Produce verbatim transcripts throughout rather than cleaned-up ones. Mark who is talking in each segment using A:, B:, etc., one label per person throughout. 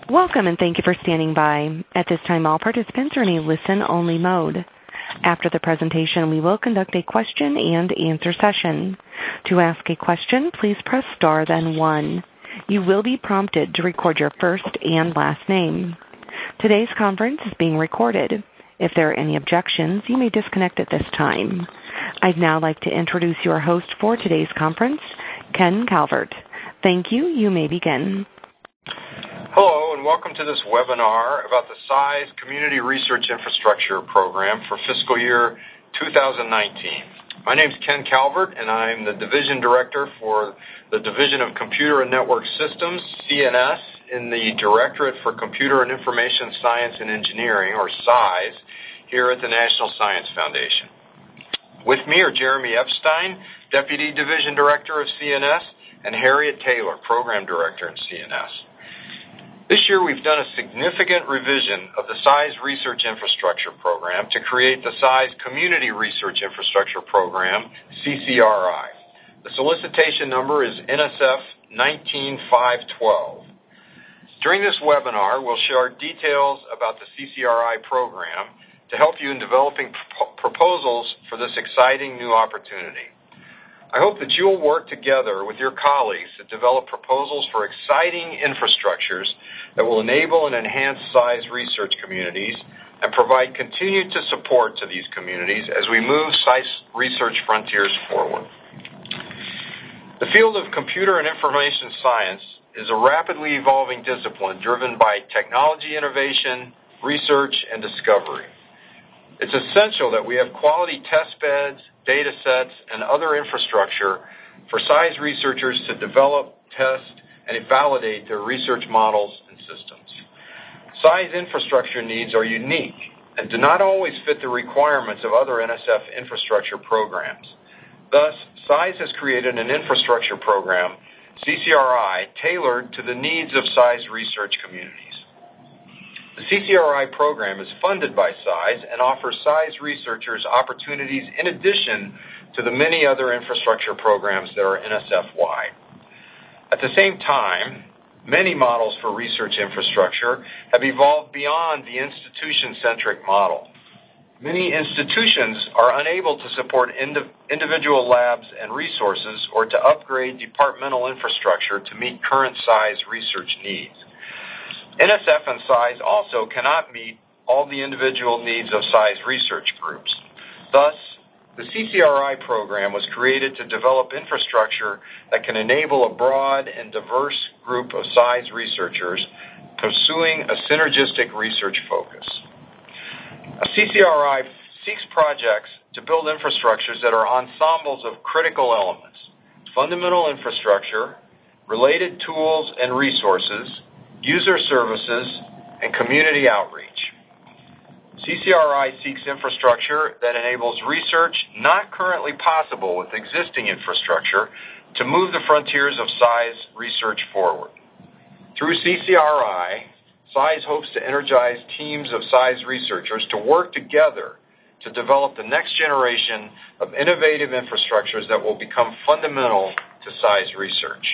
A: Welcome and thank you for standing by. At this time, all participants are in a listen-only mode. After the presentation, we will conduct a question and answer session. To ask a question, please press star then one. You will be prompted to record your first and last name. Today's conference is being recorded. If there are any objections, you may disconnect at this time. I'd now like to introduce your host for today's conference, Ken Calvert. Thank you. You may begin.
B: Hello, and welcome to this webinar about the S I Z Community Research Infrastructure Program for fiscal year two thousand nineteen. My name is Ken Calvert, and I'm the Division Director for the Division of Computer and Network Systems, C N S, in the Directorate for Computer and Information Science and Engineering, or S I Z, here at the National Science Foundation. With me are Jeremy Epstein, Deputy Division Director of C N S, and Harriet Taylor, Program Director in C N S. This year we've done a significant revision of the S I Z Research Infrastructure Program to create the S I Z Community Research Infrastructure Program, C C R I. The solicitation number is N S F nineteen five twelve. During this webinar, we'll share details about the C C R I program to help you in developing pro- proposals for this exciting new opportunity. I hope that you'll work together with your colleagues to develop proposals for exciting infrastructures that will enable and enhance S I Z research communities and provide continued support to these communities as we move S I Z research frontiers forward. The field of computer and information science is a rapidly evolving discipline driven by technology innovation, research, and discovery. It's essential that we have quality test beds, data sets, and other infrastructure for S I Z researchers to develop, test, and validate their research models and systems. S I Z infrastructure needs are unique and do not always fit the requirements of other N S F infrastructure programs. Thus, S I Z has created an infrastructure program, C C R I, tailored to the needs of S I Z research communities. The C C R I program is funded by S I Z and offers S I Z researchers opportunities in addition to the many other infrastructure programs that are N S F-wide. At the same time, many models for research infrastructure have evolved beyond the institution-centric model. Many institutions are unable to support ind- individual labs and resources or to upgrade departmental infrastructure to meet current S I Z research needs. N S F and S I Z also cannot meet all the individual needs of S I Z research groups. Thus, the C C R I program was created to develop infrastructure that can enable a broad and diverse group of S I Z researchers pursuing a synergistic research focus. A C C R I seeks projects to build infrastructures that are ensembles of critical elements: fundamental infrastructure, related tools and resources, user services, and community outreach. C C R I seeks infrastructure that enables research not currently possible with existing infrastructure to move the frontiers of S I Z research forward. Through C C R I, S I Z hopes to energize teams of S I Z researchers to work together to develop the next generation of innovative infrastructures that will become fundamental to S I Z research.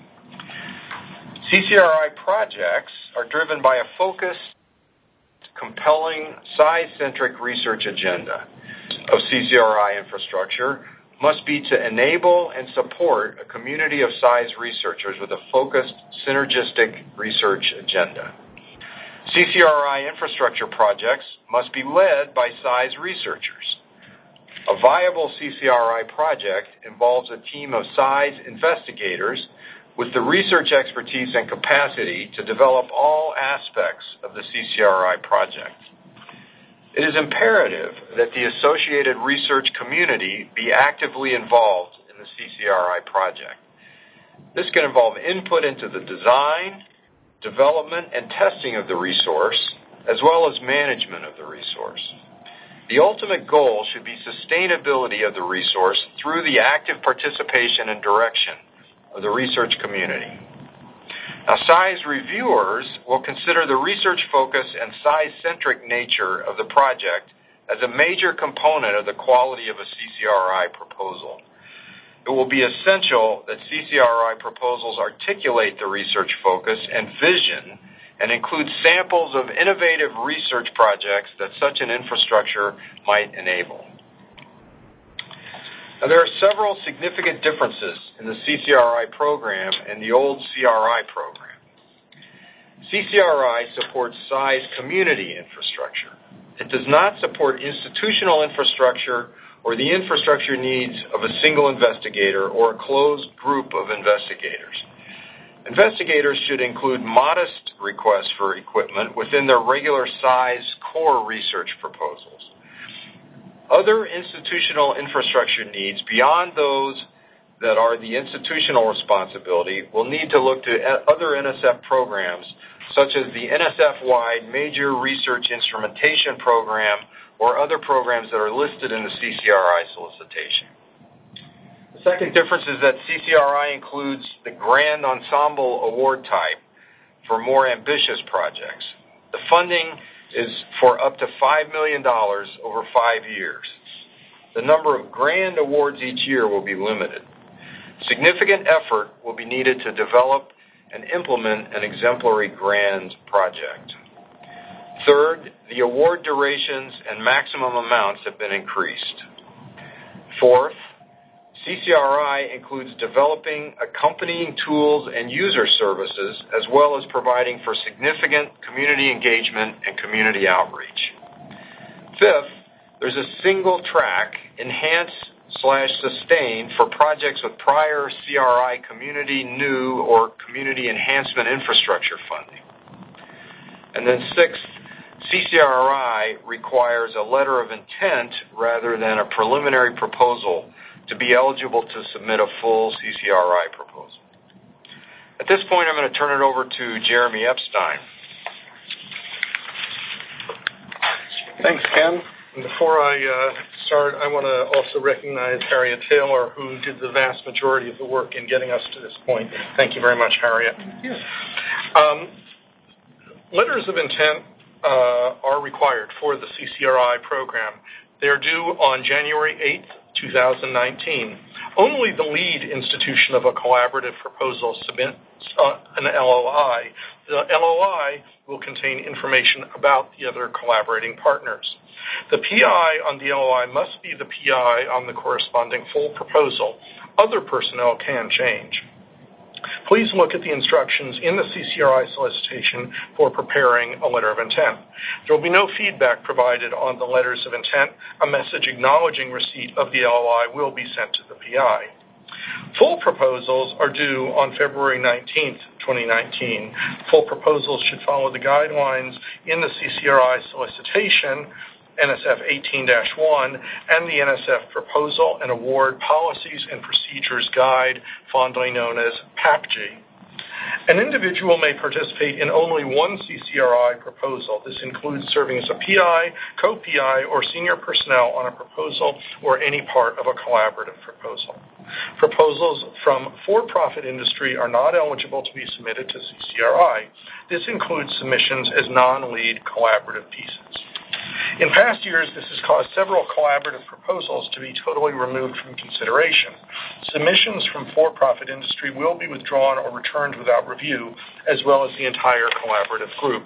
B: C C R I projects are driven by a focused, compelling, S I Z-centric research agenda of C C R I infrastructure must be to enable and support a community of S I Z researchers with a focused, synergistic research agenda. C C R I infrastructure projects must be led by S I Z researchers. A viable C C R I project involves a team of S I Z investigators with the research expertise and capacity to develop all aspects of the C C R I project. It is imperative that the associated research community be actively involved in the C C R I project. This can involve input into the design, development, and testing of the resource, as well as management of the resource. The ultimate goal should be sustainability of the resource through the active participation and direction of the research community. Now, S I Z reviewers will consider the research focus and S I Z-centric nature of the project as a major component of the quality of a C C R I proposal. It will be essential that C C R I proposals articulate the research focus and vision and includes samples of innovative research projects that such an infrastructure might enable. Now, there are several significant differences in the C C R I program and the old C R I program. C C R I supports SAI's community infrastructure. It does not support institutional infrastructure or the infrastructure needs of a single investigator or a closed group of investigators. Investigators should include modest requests for equipment within their regular size core research proposals. Other institutional infrastructure needs beyond those that are the institutional responsibility will need to look to other N S F programs, such as the N S F-wide Major Research Instrumentation Program or other programs that are listed in the C C R I solicitation. The second difference is that C C R I includes the Grand Ensemble Award type for more ambitious projects. The funding is for up to five million dollars over five years. The number of grand awards each year will be limited. Significant effort will be needed to develop and implement an exemplary grand project. Third, the award durations and maximum amounts have been increased. Fourth, C C R I includes developing accompanying tools and user services, as well as providing for significant community engagement and community outreach. Fifth, there's a single track, enhance slash sustain, for projects with prior C R I community new or community enhancement infrastructure funding. And then sixth, C C R I requires a letter of intent rather than a preliminary proposal to be eligible to submit a full C C R I proposal. At this point, I'm going to turn it over to Jeremy Epstein.
C: Thanks, Ken. And before I uh, start, I want to also recognize Harriet Taylor, who did the vast majority of the work in getting us to this point. Thank you very much, Harriet. Thank you. Um, letters of intent uh, are required for the C C R I program. They're due on January eighth, two thousand nineteen. Only the lead institution of a collaborative proposal submits uh, an L O I. The L O I will contain information about the other collaborating partners. The P I on the L O I must be the P I on the corresponding full proposal. Other personnel can change. Please look at the instructions in the C C R I solicitation for preparing a letter of intent. There will be no feedback provided on the letters of intent. A message acknowledging receipt of the L O I will be sent to the P I. Full proposals are due on February nineteenth, twenty nineteen. Full proposals should follow the guidelines in the C C R I solicitation, N S F eighteen dash one, and the N S F Proposal and Award Policies and Procedures Guide, fondly known as PAPG. An individual may participate in only one C C R I proposal. This includes serving as a P I, co-P I, or senior personnel on a proposal or any part of a collaborative proposal. Proposals from for-profit industry are not eligible to be submitted to C C R I. This includes submissions as non-lead collaborative pieces. In past years, this has caused several collaborative proposals to be totally removed from consideration. Submissions from for-profit industry will be withdrawn or returned without review, as well as the entire collaborative group.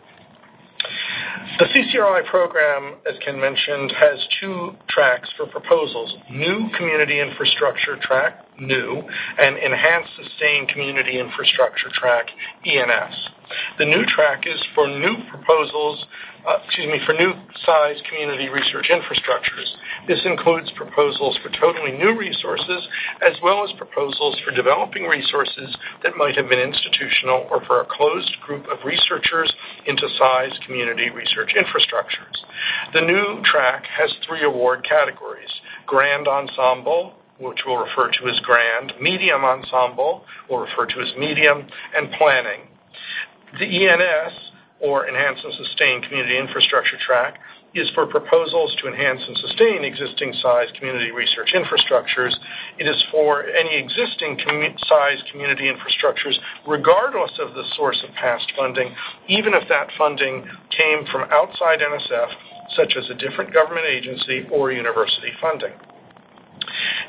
C: The C C R I program, as Ken mentioned, has two tracks for proposals: New Community Infrastructure Track, New, and Enhanced Sustained Community Infrastructure Track, E N S. The new track is for new proposals, uh, excuse me, for new size community research infrastructures. This includes proposals for totally new resources, as well as proposals for developing resources that might have been institutional or for a closed group of researchers into size community research infrastructures. The new track has three award categories: Grand Ensemble, which we'll refer to as Grand, Medium Ensemble, we'll refer to as Medium, and Planning. The E N S, or Enhance and Sustain Community Infrastructure Track, is for proposals to enhance and sustain existing size community research infrastructures. It is for any existing commu- size community infrastructures, regardless of the source of past funding, even if that funding came from outside N S F, such as a different government agency or university funding.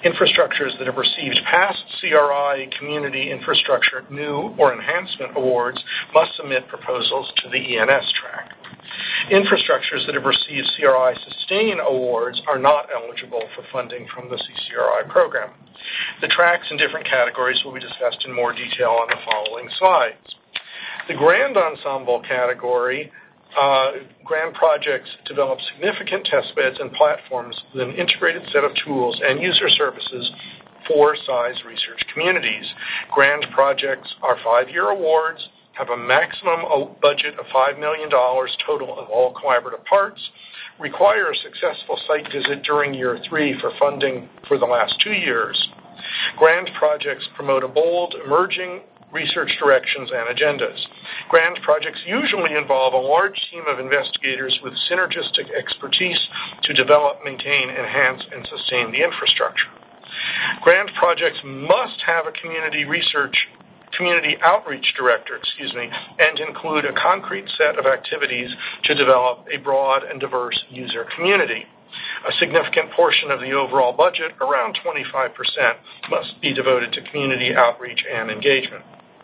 C: Infrastructures that have received past C R I Community Infrastructure New or Enhancement Awards must submit proposals to the E N S track. Infrastructures that have received C R I Sustain Awards are not eligible for funding from the C C R I program. The tracks in different categories will be discussed in more detail on the following slides. The Grand Ensemble category, uh, grand projects develop significant testbeds and platforms with an integrated set of tools and user services for size research communities. Grand projects are five-year awards, have a maximum budget of five million dollars total of all collaborative parts, require a successful site visit during year three for funding for the last two years. Grand projects promote a bold, emerging research directions and agendas. Grand projects usually involve a large team of investigators with synergistic expertise to develop, maintain, enhance, and sustain the infrastructure. Grand projects must have a community research community outreach director, excuse me, and include a concrete set of activities to develop a broad and diverse user community. A significant portion of the overall budget, around twenty-five percent, must be devoted to community outreach and engagement.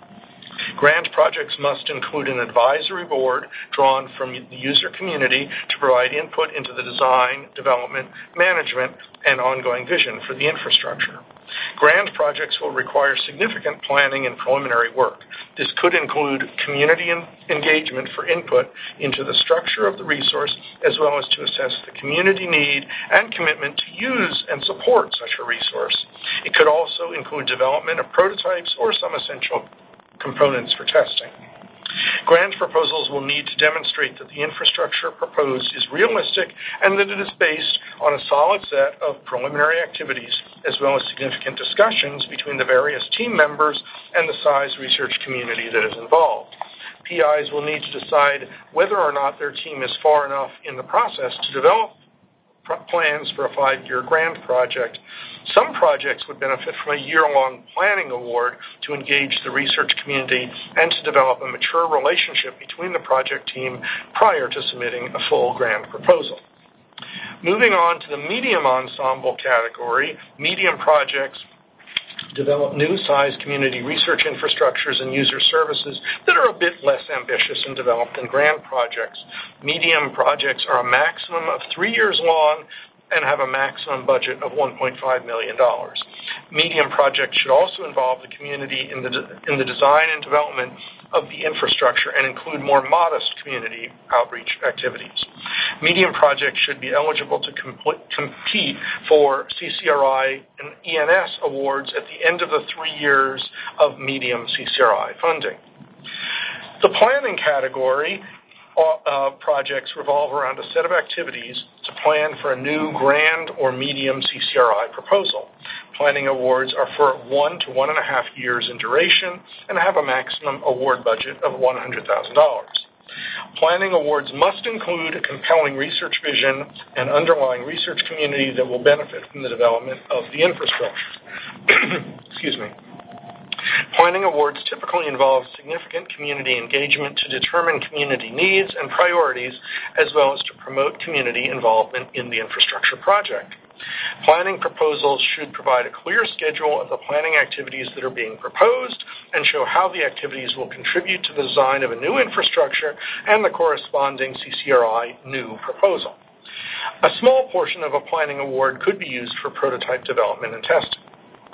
C: Grant projects must include an advisory board drawn from the user community to provide input into the design, development, management, and ongoing vision for the infrastructure. Grant projects will require significant planning and preliminary work. This could include community engagement for input into the structure of the resource, as well as to assess the community need and commitment to use and support such a resource. It could also include development of prototypes or some essential components for testing. Grant proposals will need to demonstrate that the infrastructure proposed is realistic and that it is based on a solid set of preliminary activities, as well as significant discussions between the various team members and the size research community that is involved. P Is will need to decide whether or not their team is far enough in the process to develop plans for a five-year grant project. Some projects would benefit from a year-long planning award to engage the research community and to develop a mature relationship between the project team prior to submitting a full grant proposal. Moving on to the medium ensemble category, medium projects develop new size community research infrastructures and user services that are a bit less ambitious and developed than grand projects. Medium projects are a maximum of three years long and have a maximum budget of one point five million dollars. Medium projects should also involve the community in the, de- in the design and development of the infrastructure and include more modest community outreach activities. Medium projects should be eligible to compl- compete for C C R I and E N S awards at the end of the three years of medium C C R I funding. The planning category Uh, projects revolve around a set of activities to plan for a new grand or medium C C R I proposal. Planning awards are for one to one and a half years in duration and have a maximum award budget of one hundred thousand dollars. Planning awards must include a compelling research vision and underlying research community that will benefit from the development of the infrastructure. Excuse me. Planning awards typically involve significant community engagement to determine community needs and priorities, as well as to promote community involvement in the infrastructure project. Planning proposals should provide a clear schedule of the planning activities that are being proposed and show how the activities will contribute to the design of a new infrastructure and the corresponding C C R I new proposal. A small portion of a planning award could be used for prototype development and testing.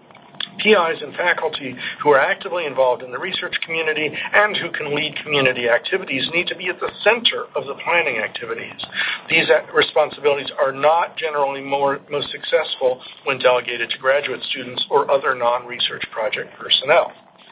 C: P Is and faculty who are actively involved in the research community and who can lead community activities need to be at the center of the planning activities. These responsibilities are not generally more, most successful when delegated to graduate students or other non-research project personnel.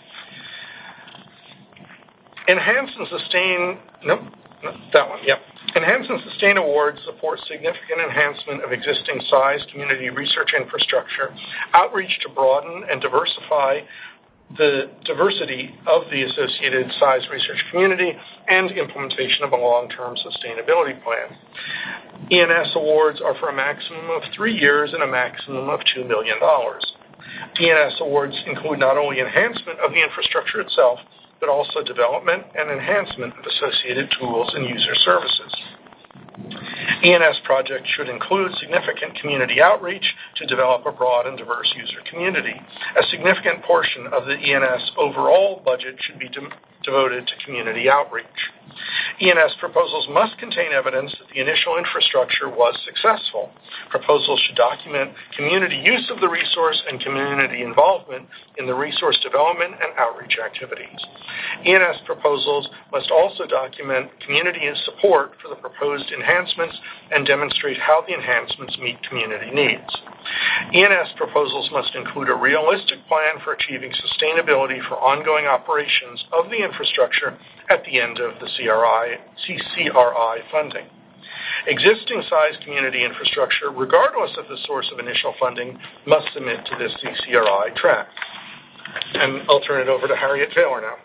C: Enhance and sustain, nope, no, that one, yep. Enhance and Sustain Awards support significant enhancement of existing size community research infrastructure, outreach to broaden and diversify the diversity of the associated size research community, and implementation of a long-term sustainability plan. E N S awards are for a maximum of three years and a maximum of two million dollars. E N S awards include not only enhancement of the infrastructure itself, but also development and enhancement of associated tools and user services. E N S projects should include significant community outreach to develop a broad and diverse user community. A significant portion of the E N S overall budget should be de- devoted to community outreach. E N S proposals must contain evidence that the initial infrastructure was successful. Proposals should document community use of the resource and community involvement in the resource development and outreach activities. E N S proposals must also document community support for the proposed enhancements and demonstrate how the enhancements meet community needs. E N S proposals must include a realistic plan for achieving sustainability for ongoing operations of the infrastructure at the end of the C R I, C C R I funding. Existing size community infrastructure, regardless of the source of initial funding, must submit to this C C R I track. And I'll turn it over to Harriet Taylor now.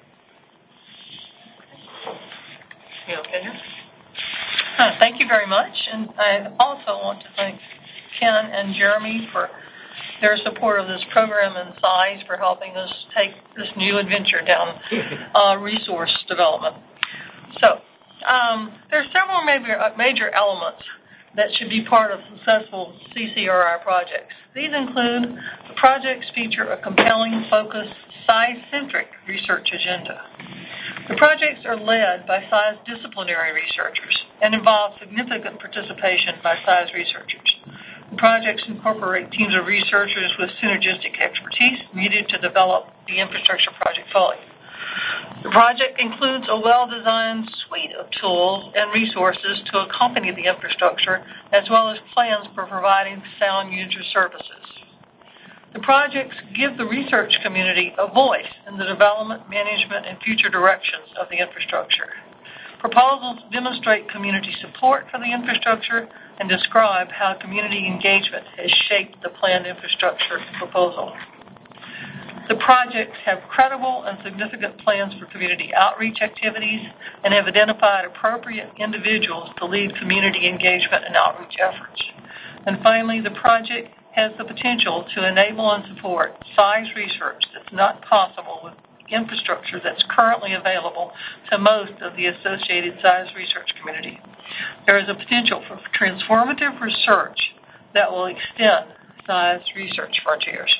D: You okay here? Huh, thank you very much. And I also want to thank Ken and Jeremy for their support of this program and SIZE for helping us take this new adventure down uh, resource development. So um, there are several major, uh, major elements that should be part of successful C C R I projects. These include the projects feature a compelling, focused, SIZE-centric research agenda. The projects are led by SIZE disciplinary researchers and involve significant participation by SIZE researchers. The projects incorporate teams of researchers with synergistic expertise needed to develop the infrastructure project fully. The project includes a well-designed suite of tools and resources to accompany the infrastructure, as well as plans for providing sound user services. The projects give the research community a voice in the development, management, and future directions of the infrastructure. Proposals demonstrate community support for the infrastructure and describe how community engagement has shaped the planned infrastructure proposal. The projects have credible and significant plans for community outreach activities and have identified appropriate individuals to lead community engagement and outreach efforts. And finally, the project has the potential to enable and support SIZE research that's not possible with infrastructure that's currently available to most of the associated SIZE research community. There is a potential for transformative research that will extend SIZE research frontiers.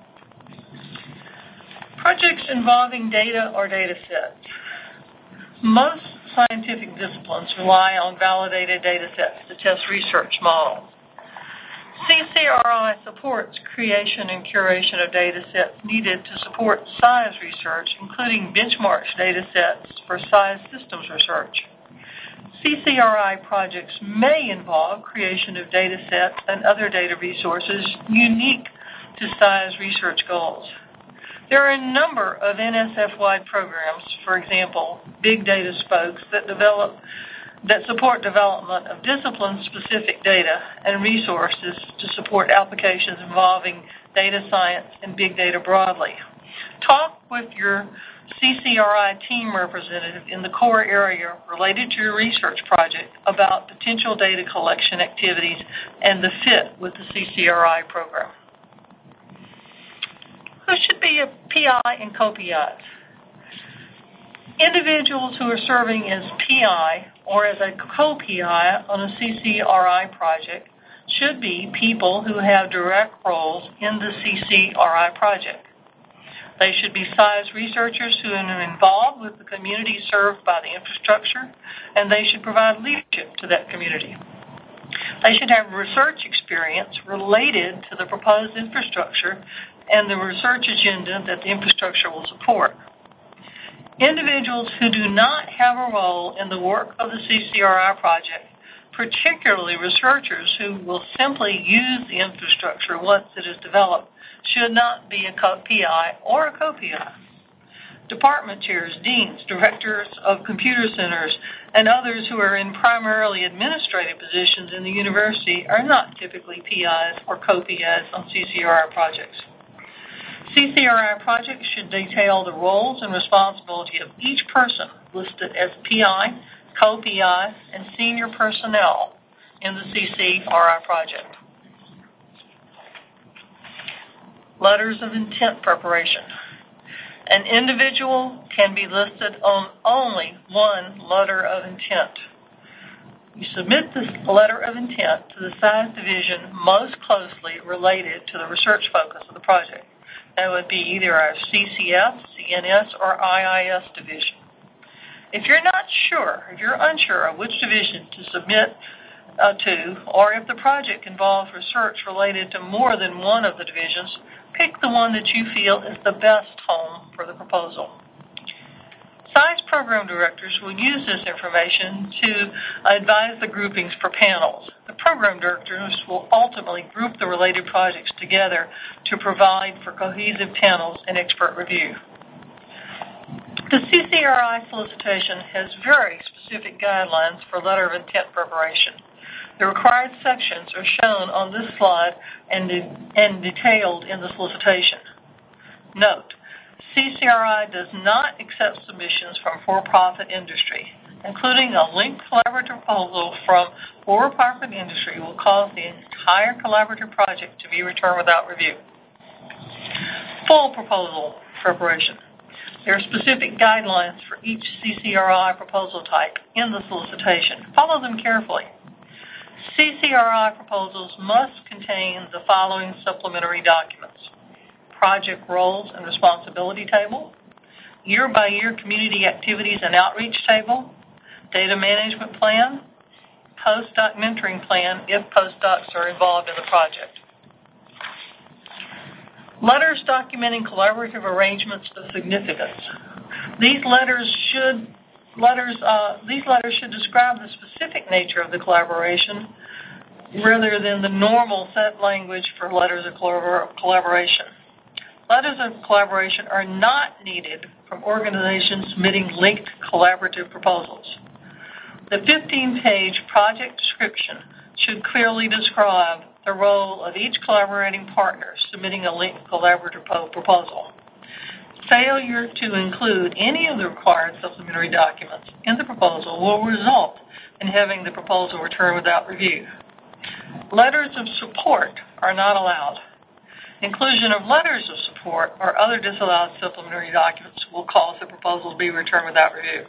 D: Projects involving data or data sets. Most scientific disciplines rely on validated data sets to test research models. C C R I supports creation and curation of data sets needed to support SIZE research, including benchmarks data sets for SIZE systems research. C C R I projects may involve creation of data sets and other data resources unique to SIZE research goals. There are a number of N S F-wide programs, for example, Big Data Spokes, that develop that support development of discipline-specific data and resources to support applications involving data science and big data broadly. Talk with your C C R I team representative in the core area related to your research project about potential data collection activities and the fit with the C C R I program. Who should be a P I and co-P Is? Individuals who are serving as P I or as a co-P I on a C C R I project should be people who have direct roles in the C C R I project. They should be SIZE researchers who are involved with the community served by the infrastructure, and they should provide leadership to that community. They should have research experience related to the proposed infrastructure and the research agenda that the infrastructure will support. Individuals who do not have a role in the work of the C C R I project, particularly researchers who will simply use the infrastructure once it is developed, should not be a P I or a co-P I. Department chairs, deans, directors of computer centers, and others who are in primarily administrative positions in the university are not typically P Is or co-P Is on C C R I projects. C C R I projects should detail the roles and responsibility of each person listed as P I, co-P I, and senior personnel in the C C R I project. Letters of intent preparation. An individual can be listed on only one letter of intent. You submit this letter of intent to the size division most closely related to the research focus of the project. That would be either our C C F, C N S, or I I S division. If you're not sure, if you're unsure of which division to submit uh, to, or if the project involves research related to more than one of the divisions, pick the one that you feel is the best home for the proposal. SIZE program directors will use this information to advise the groupings for panels. The program directors will ultimately group the related projects together to provide for cohesive panels and expert review. The C C R I solicitation has very specific guidelines for letter of intent preparation. The required sections are shown on this slide and, de- and detailed in the solicitation. Note, C C R I does not accept submissions from for-profit industry. Including a linked collaborative proposal from for-profit industry will cause the entire collaborative project to be returned without review. Full proposal preparation. There are specific guidelines for each C C R I proposal type in the solicitation. Follow them carefully. C C R I proposals must contain the following supplementary documents: project roles and responsibility table, year-by-year community activities and outreach table, data management plan, postdoc mentoring plan if postdocs are involved in the project. Letters documenting collaborative arrangements of significance. These letters should letters uh, these letters should describe the specific nature of the collaboration rather than the normal set language for letters of collaboration. Letters of collaboration are not needed from organizations submitting linked collaborative proposals. The fifteen-page project description should clearly describe the role of each collaborating partner submitting a linked collaborative proposal. Failure to include any of the required supplementary documents in the proposal will result in having the proposal returned without review. Letters of support are not allowed. Inclusion of letters of support or other disallowed supplementary documents will cause the proposal to be returned without review.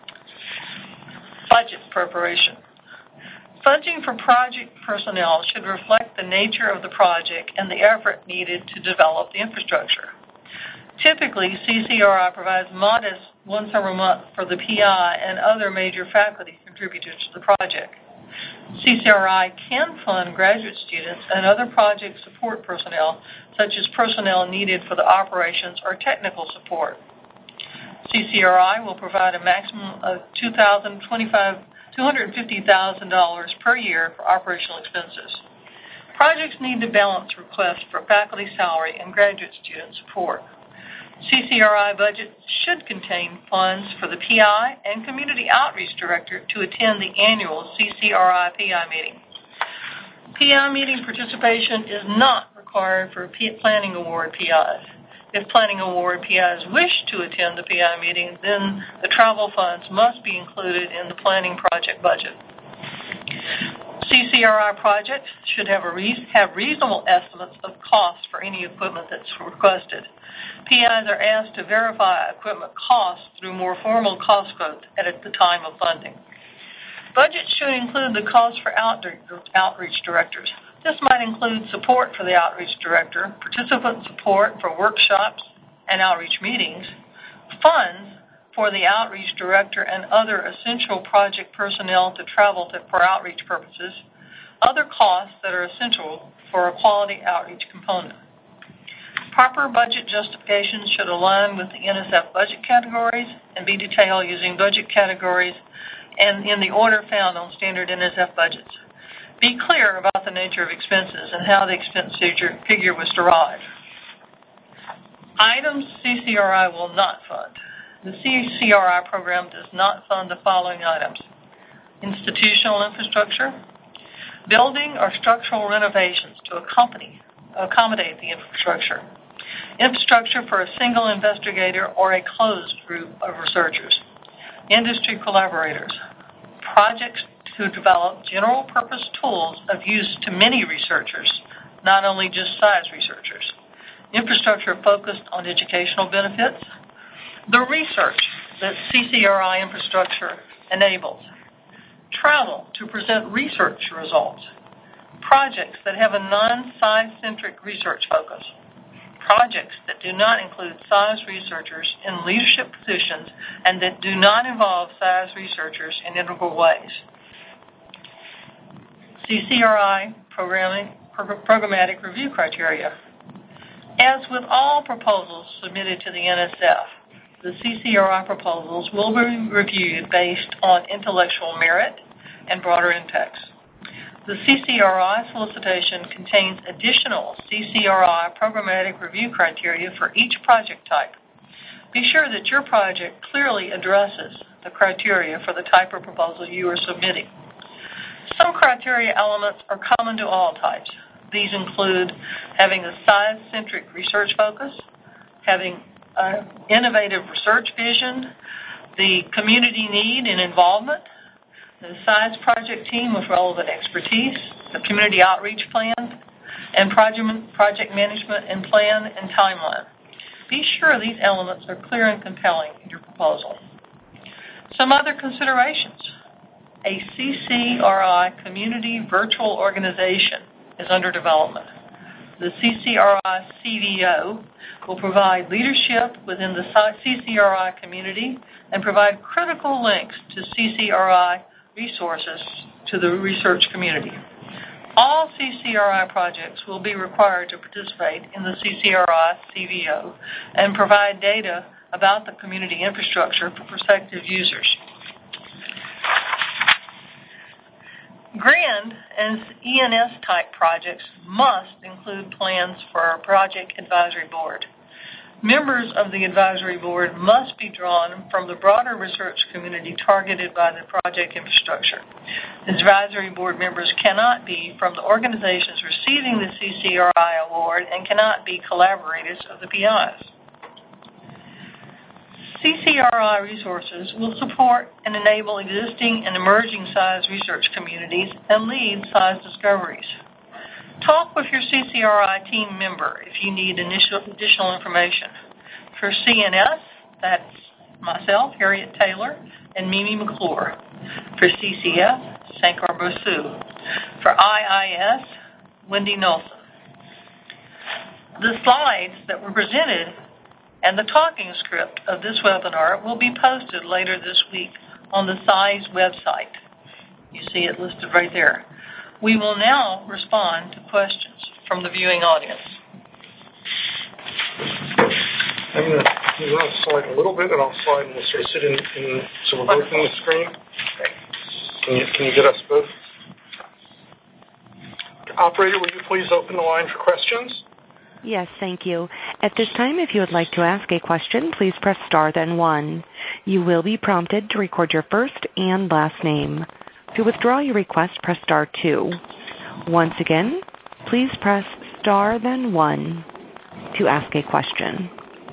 D: Budget preparation. Funding for project personnel should reflect the nature of the project and the effort needed to develop the infrastructure. Typically, C C R I provides modest one summer month for the P I and other major faculty contributors to the project. C C R I can fund graduate students and other project support personnel, such as personnel needed for the operations or technical support. C C R I will provide a maximum of two hundred fifty thousand dollars per year for operational expenses. Projects need to balance requests for faculty salary and graduate student support. C C R I budget should contain funds for the P I and Community Outreach Director to attend the annual C C R I P I meeting. P I meeting participation is not required for Planning Award P Is. If Planning Award P Is wish to attend the P I meeting, then the travel funds must be included in the planning project budget. C C R I projects should have, a re- have reasonable estimates of costs for any equipment that's requested. P Is are asked to verify equipment costs through more formal cost quotes at the time of funding. Budget should include the cost for outreach directors. This might include support for the outreach director, participant support for workshops and outreach meetings, funds for the outreach director and other essential project personnel to travel to, for outreach purposes, other costs that are essential for a quality outreach component. Proper budget justifications should align with the N S F budget categories and be detailed using budget categories and in the order found on standard N S F budgets. Be clear about the nature of expenses and how the expense figure was derived. Items C C R I will not fund. The C C R I program does not fund the following items: institutional infrastructure, building or structural renovations to accompany, accommodate the infrastructure, infrastructure for a single investigator or a closed group of researchers, industry collaborators, projects to develop general-purpose tools of use to many researchers, not only just SIZE researchers, infrastructure focused on educational benefits, the research that C C R I infrastructure enables, Travel to present research results. Projects that have a non-size-centric research focus. Projects that do not include size researchers in leadership positions and that do not involve size researchers in integral ways. C C R I programming, programmatic review criteria. As with all proposals submitted to the N S F, the C C R I proposals will be reviewed based on intellectual merit and broader impacts. The C C R I solicitation contains additional C C R I programmatic review criteria for each project type. Be sure that your project clearly addresses the criteria for the type of proposal you are submitting. Some criteria elements are common to all types. These include having a size-centric research focus, having an innovative research vision, the community need and involvement, the size project team with relevant expertise, the community outreach plan, and project, project management and plan and timeline. Be sure these elements are clear and compelling in your proposal. Some other considerations. A C C R I community virtual organization is under development. The C C R I C V O will provide leadership within the C C R I community and provide critical links to C C R I resources to the research community. All C C R I projects will be required to participate in the C C R I C V O and provide data about the community infrastructure for prospective users. GRAND and E N S type projects must include plans for our project advisory board. Members of the advisory board must be drawn from the broader research community targeted by the project infrastructure. Advisory board members cannot be from the organizations receiving the C C R I award and cannot be collaborators of the P Is. C C R I resources will support and enable existing and emerging size research communities and lead size discoveries. Talk with your C C R I team member if you need initial, additional information. For C N S, that's myself, Harriet Taylor, and Mimi McClure. For C C F, Sankar Basu. For I I S, Wendy Nelson. The slides that were presented and the talking script of this webinar will be posted later this week on the SIZE website. You see it listed right there. We will now respond to questions from the viewing audience.
C: I'm going to move on slide a little bit, and I'll slide and we'll sort of sit in, in so we're both in the screen. Can you, can you get us both? Operator, will you please open the line for questions?
A: Yes, thank you. At this time, if you would like to ask a question, please press star then one. You will be prompted to record your first and last name. To withdraw your request, press star two. Once again, please press star then one to ask a question.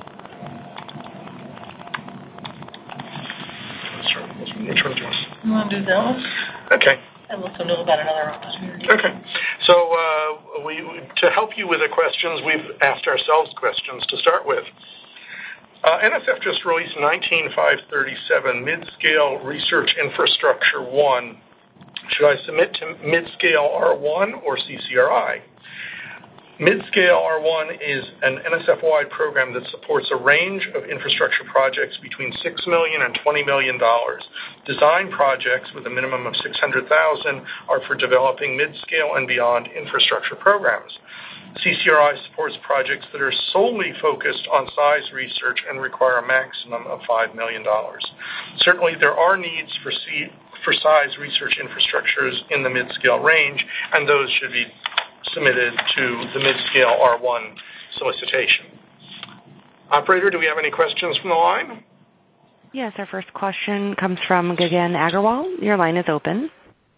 C: Which one do you want?
D: You want to do that one?
C: Okay.
D: I'd also know about another opportunity.
C: Okay. So uh, we, to help you with the questions, we've asked ourselves questions to start with. Uh, N S F just released nineteen five thirty-seven, Mid-Scale Research Infrastructure one. Should I submit to Mid-Scale R one or C C R I? Mid-Scale R one is an N S F-wide program that supports a range of infrastructure projects between six million dollars and twenty million dollars. Design projects with a minimum of six hundred thousand dollars are for developing mid-scale and beyond infrastructure programs. C C R I supports projects that are solely focused on size research and require a maximum of five million dollars. Certainly, there are needs for, C, for size research infrastructures in the mid-scale range, and those should be submitted to the Mid-Scale R one solicitation. Operator, do we have any questions from the line?
A: Yes, our first question comes from Gagan Agarwal. Your line is open.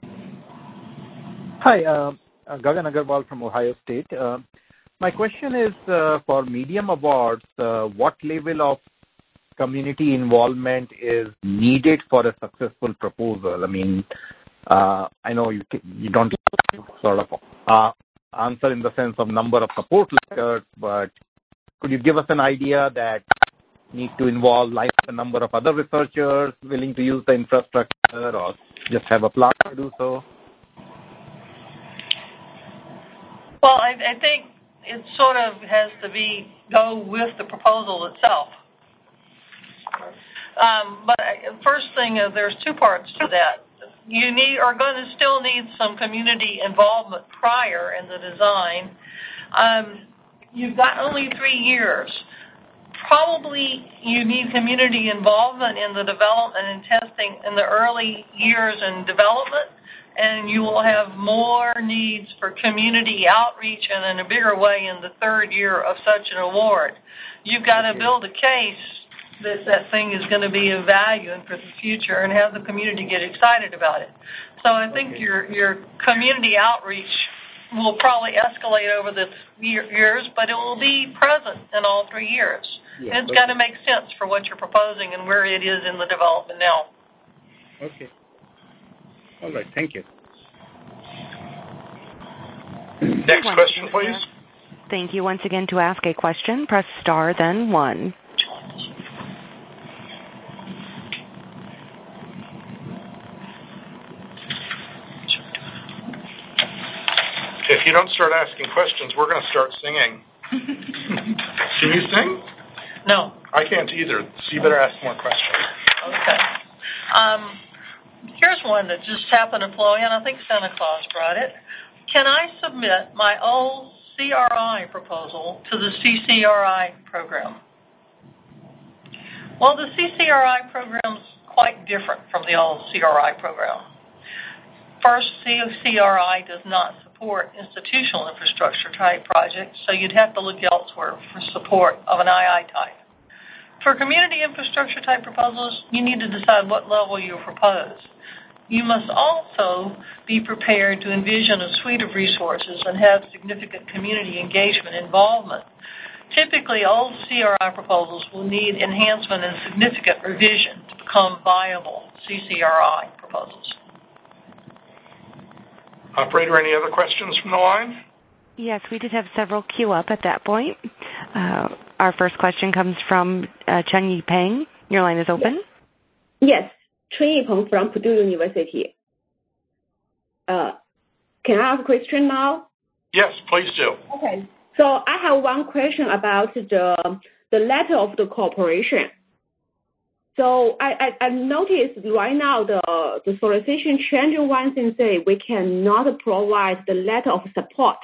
E: Hi, uh, Gagan Agarwal from Ohio State. Uh, my question is uh, for Medium Awards, uh, what level of community involvement is needed for a successful proposal? I mean, uh, I know you, you don't sort of uh, answer in the sense of number of support letters, but could you give us an idea that need to involve like a number of other researchers willing to use the infrastructure, or just have a plan to do so?
D: Well, I, I think it sort of has to be go with the proposal itself. Um, but first thing is there's two parts to that. You need are going to still need some community involvement prior in the design. Um, you've got only three years. Probably you need community involvement in the development and testing in the early years in development, and you will have more needs for community outreach and in a bigger way in the third year of such an award. You've got to build a case that that thing is going to be of value and for the future and have the community get excited about it. So I think okay. your your community outreach will probably escalate over the year, years, but it will be present in all three years. Yeah, and it's okay. got to make sense for what you're proposing and where it is in the development now.
E: Okay. All right. Thank you.
B: Next question, please.
A: Thank you. Once again, to ask a question, press star, then one.
C: If you don't start asking questions, we're going to start singing. Can you sing?
D: No.
C: I can't either, so you better ask more questions.
D: Okay. Um, here's one that just happened to flow in. I think Santa Claus brought it. Can I submit my old C R I proposal to the C C R I program? Well, the C C R I program is quite different from the old C R I program. First, C C R I does not support institutional infrastructure type projects, so you'd have to look elsewhere for support of an I I type. For community infrastructure type proposals, you need to decide what level you propose. You must also be prepared to envision a suite of resources and have significant community engagement involvement. Typically, old C R I proposals will need enhancement and significant revision to become viable C C R I proposals.
C: Operator, any other questions from the line?
A: Yes, we did have several queue up at that point. Uh, our first question comes from uh, Chen Yipeng. Your line is open.
F: Yes, Chen Yipeng from Purdue University. Uh, can I ask a question now?
C: Yes, please do.
F: Okay. So I have one question about the the letter of the corporation. So I, I, I noticed right now the, the solicitation change one thing say we cannot provide the letter of support.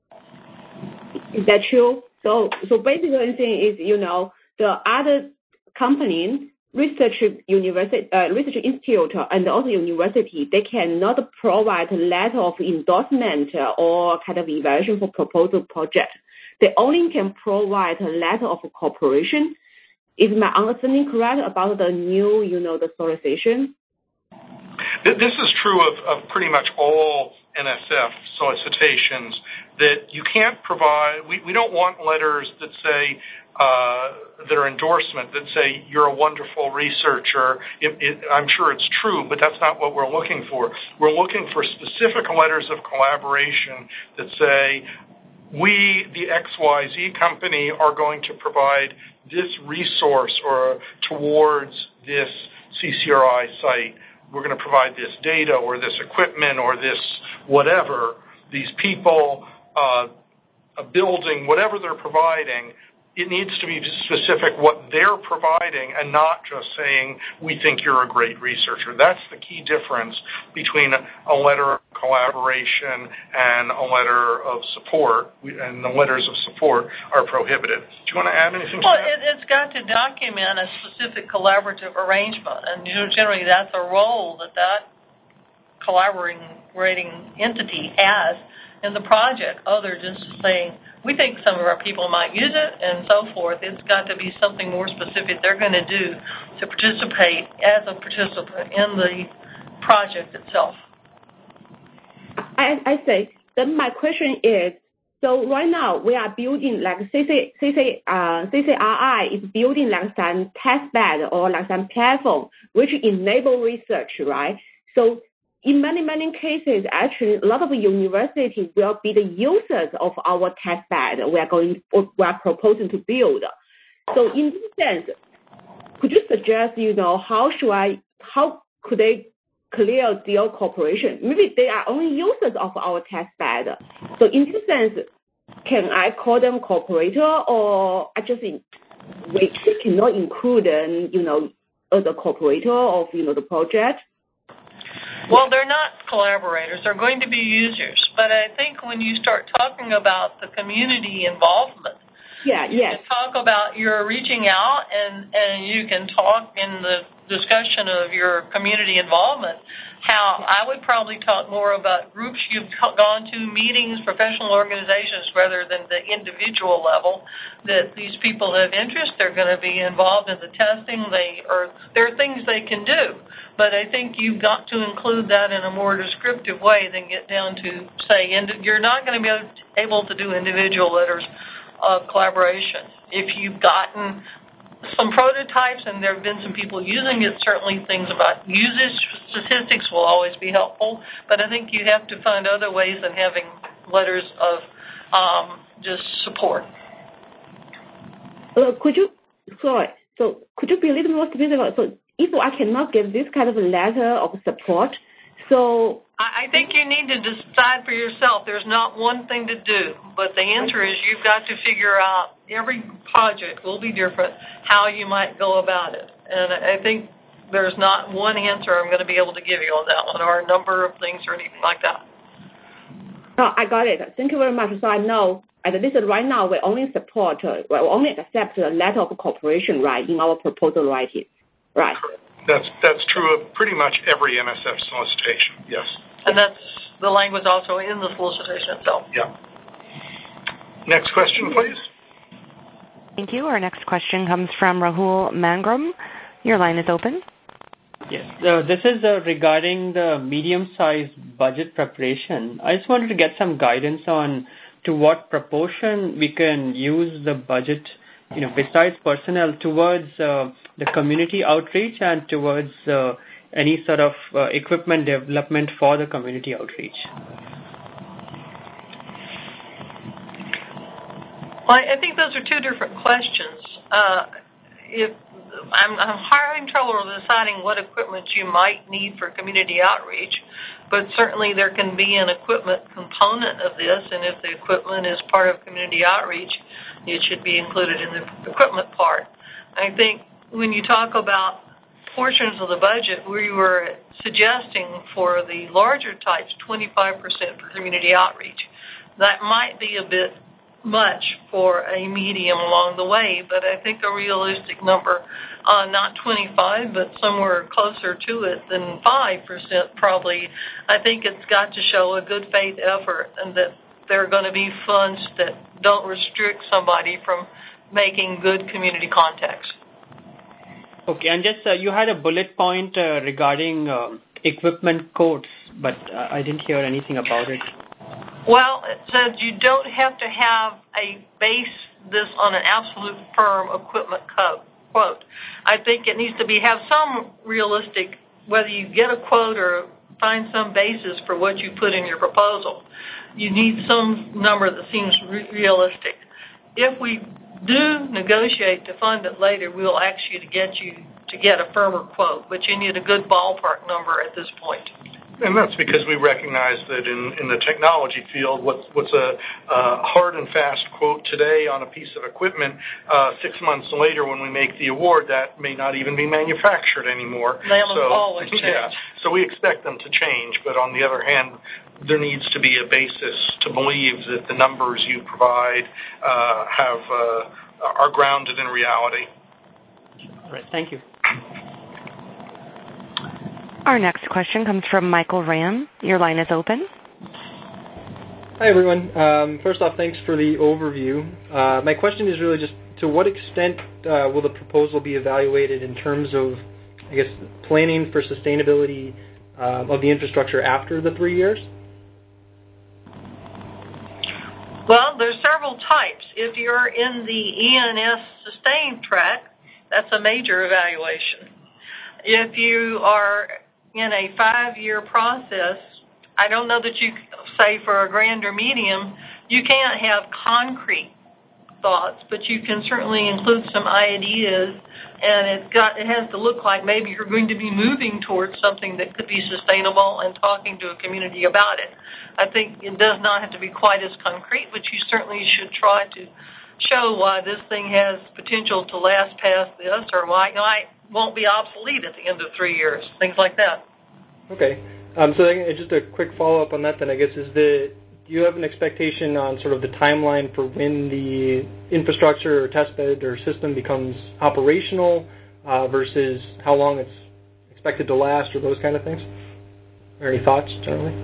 F: Is that true? So so basically the thing is, you know, the other company, research university, uh, research institute and also university, they cannot provide a letter of endorsement or kind of evaluation for proposal project. They only can provide a letter of corporation. Is my understanding correct about the new, you know, the solicitation?
C: This is true of, of pretty much all N S F solicitations, that you can't provide, we, we don't want letters that say, uh, that are endorsement, that say you're a wonderful researcher. It, it, I'm sure it's true, but that's not what we're looking for. We're looking for specific letters of collaboration that say, we, the X Y Z company, are going to provide this resource or towards this C C R I site. We're going to provide this data or this equipment or this whatever, these people, uh, a building, whatever they're providing. It needs to be specific what they're providing and not just saying, we think you're a great researcher. That's the key difference between a letter of collaboration and a letter of support, and the letters of support are prohibited. Do you want to add anything
D: well,
C: to that?
D: Well, it, it's got to document a specific collaborative arrangement, and you know, generally that's a role that that collaborating entity has in the project, other than just saying, we think some of our people might use it, and so forth. It's got to be something more specific they're going to do to participate as a participant in the project itself.
F: I, I say, then my question is, so right now we are building like C C, C C, uh, C C R I is building like some test bed or like some platform which enable research, right? So in many, many cases, actually, a lot of universities will be the users of our test bed we are going, we are proposing to build. So in this sense, could you suggest, you know, how should I, how could they clear deal cooperation. Maybe they are only users of our test bed. So in this sense, can I call them cooperator, or I just in, we, we cannot include them, you know, as a cooperator of, you know, the project?
D: Well, they're not collaborators. They're going to be users. But I think when you start talking about the community involvement,
F: yeah,
D: you
F: yes.
D: can talk about you're reaching out, and, and you can talk in the discussion of your community involvement, how I would probably talk more about groups you've gone to, meetings, professional organizations, rather than the individual level, that these people have interest, they're going to be involved in the testing, they or there are things they can do. But I think you've got to include that in a more descriptive way than get down to, say, you're not going to be able to do individual letters of collaboration. If you've gotten some prototypes and there have been some people using it, certainly things about usage statistics will always be helpful, but I think you have to find other ways than having letters of um, just support.
F: Uh, could you, sorry, so could you be a little more specific? So if I cannot get this kind of a letter of support, so
D: I think you need to decide for yourself. There's not one thing to do, but the answer is you've got to figure out, every project will be different, how you might go about it. And I think there's not one answer I'm going to be able to give you on that one, or a number of things or anything like that.
F: Oh, I got it. Thank you very much. So I know, at least right now, we only support, uh, we only accept a letter of cooperation, right, in our proposal writing, right?
C: That's that's true of pretty much every M S F solicitation, yes.
D: And that's the language also in the solicitation itself.
C: Yeah. Next question, please.
A: Thank you. Our next question comes from Rahul Mangrum. Your line is open.
G: Yes. Uh, this is uh, regarding the medium-sized budget preparation. I just wanted to get some guidance on to what proportion we can use the budget, you know, besides personnel, towards uh, the community outreach and towards uh, any sort of uh, equipment development for the community outreach.
D: Well, I think those are two different questions. Uh, if I'm, I'm having trouble deciding what equipment you might need for community outreach, but certainly there can be an equipment component of this, and if the equipment is part of community outreach, it should be included in the equipment part. I think when you talk about portions of the budget, we were suggesting for the larger types twenty-five percent for community outreach. That might be a bit much for a medium along the way, but I think a realistic number, uh, not twenty-five, but somewhere closer to it than five percent probably. I think it's got to show a good faith effort, and that there are going to be funds that don't restrict somebody from making good community contacts.
G: Okay, and just uh, you had a bullet point uh, regarding uh, equipment codes, but uh, I didn't hear anything about it.
D: Well, it says you don't have to have a base this on an absolute firm equipment co- quote. I think it needs to be have some realistic, whether you get a quote or find some basis for what you put in your proposal. You need some number that seems re- realistic. If we do negotiate to fund it later, we'll ask you to get you to get a firmer quote, but you need a good ballpark number at this point.
C: And that's because we recognize that in, in the technology field, what's, what's a uh, hard and fast quote today on a piece of equipment, uh, six months later when we make the award, that may not even be manufactured anymore.
D: They almost
C: so,
D: always change.
C: Yeah, so we expect them to change, but on the other hand, there needs to be a basis to believe that the numbers you provide uh, have uh, are grounded in reality.
G: All right, thank you.
A: Our next question comes from Michael Ram. Your line is open.
H: Hi, everyone. Um, first off, thanks for the overview. Uh, my question is really just to what extent uh, will the proposal be evaluated in terms of, I guess, planning for sustainability um, of the infrastructure after the three years?
D: Well, there's several types. If you're in the E N S sustain track, that's a major evaluation. If you are in a five-year process, I don't know that you say for a grand or medium, you can't have concrete thoughts, but you can certainly include some ideas and it got it has to look like maybe you're going to be moving towards something that could be sustainable and talking to a community about it. I think it does not have to be quite as concrete, but you certainly should try to show why this thing has potential to last past this, or why you know, it won't be obsolete at the end of three years, things like that.
H: Okay. Um, so just a quick follow-up on that then, I guess, is the, do you have an expectation on sort of the timeline for when the infrastructure or testbed or system becomes operational uh, versus how long it's expected to last or those kind of things? Or any thoughts generally?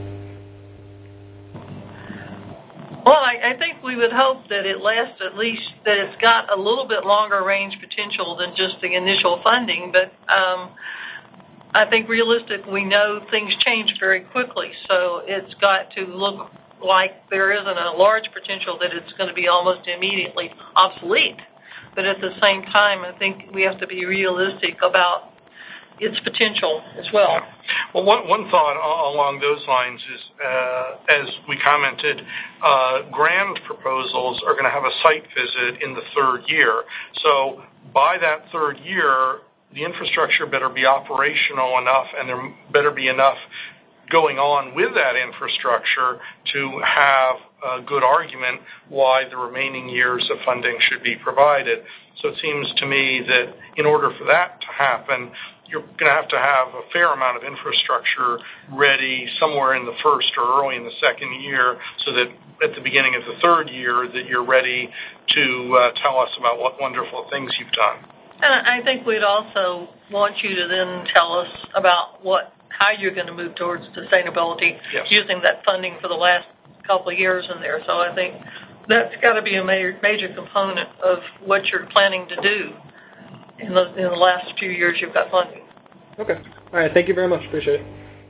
D: Well, I, I think we would hope that it lasts at least, that it's got a little bit longer range potential than just the initial funding, but um, I think realistic, we know things change very quickly, so it's got to look like there isn't a large potential that it's going to be almost immediately obsolete. But at the same time, I think we have to be realistic about its potential as well.
C: Well, one, one thought along those lines is, uh, as we commented, uh, grant proposals are going to have a site visit in the third year. So by that third year, the infrastructure better be operational enough, and there better be enough going on with that infrastructure to have a good argument why the remaining years of funding should be provided. So it seems to me that in order for that to happen, you're going to have to have a fair amount of infrastructure ready somewhere in the first or early in the second year, so that at the beginning of the third year that you're ready to uh, tell us about what wonderful things you've done.
D: And I think we'd also want you to then tell us about what how you're going to move towards sustainability,
C: yes,
D: using that funding for the last couple of years in there. So I think that's got to be a major, major component of what you're planning to do in the, in the last few years you've got funding.
H: Okay. All right. Thank you very much. Appreciate it.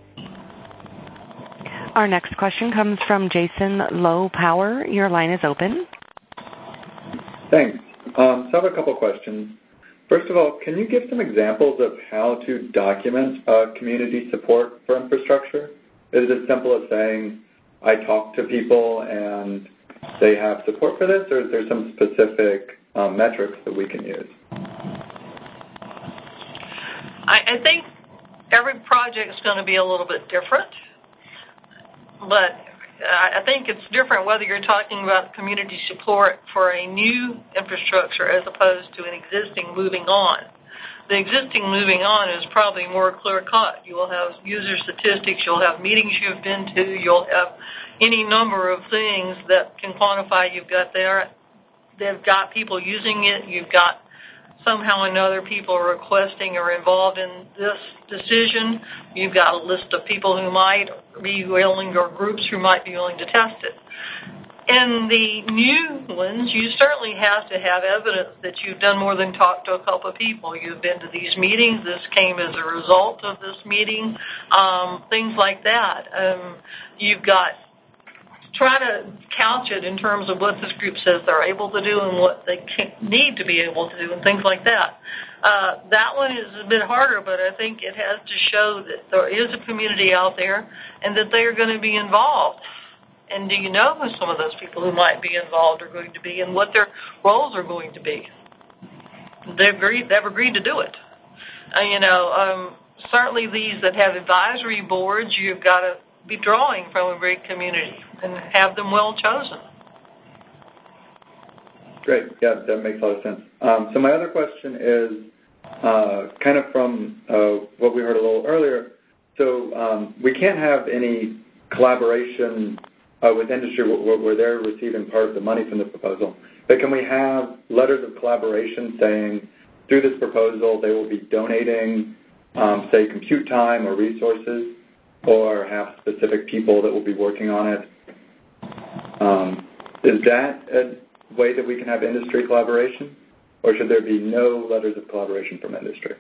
A: Our next question comes from Jason Low Power. Your line is open.
I: Thanks. Um, so I have a couple questions. First of all, can you give some examples of how to document uh, community support for infrastructure? Is it as simple as saying, I talk to people and they have support for this, or is there some specific um, metrics that we can use?
D: I, I think every project is going to be a little bit different, but I think it's different whether you're talking about community support for a new infrastructure as opposed to an existing moving on. The existing moving on is probably more clear-cut. You will have user statistics, you'll have meetings you've been to, you'll have any number of things that can quantify you've got there. They've got people using it, you've got somehow or another people are requesting or involved in this decision. You've got a list of people who might be willing, or groups who might be willing to test it. In the new ones, you certainly have to have evidence that you've done more than talk to a couple of people. You've been to these meetings. This came as a result of this meeting, um, things like that. Um, you've got try to couch it in terms of what this group says they're able to do and what they can, need to be able to do and things like that. Uh, that one is a bit harder, but I think it has to show that there is a community out there and that they are going to be involved. And do you know who some of those people who might be involved are going to be and what their roles are going to be? They've agreed, they've agreed to do it. Uh, you know, um, certainly these that have advisory boards, you've got to be drawing from a great community and have them well chosen.
I: Great. Yeah, that makes a lot of sense. Um, so my other question is uh, kind of from uh, what we heard a little earlier. So um, we can't have any collaboration uh, with industry where, where they're receiving part of the money from the proposal. But can we have letters of collaboration saying through this proposal they will be donating, um, say, compute time or resources, or have specific people that will be working on it? Um, is that a way that we can have industry collaboration, or should there be no letters of collaboration from industry?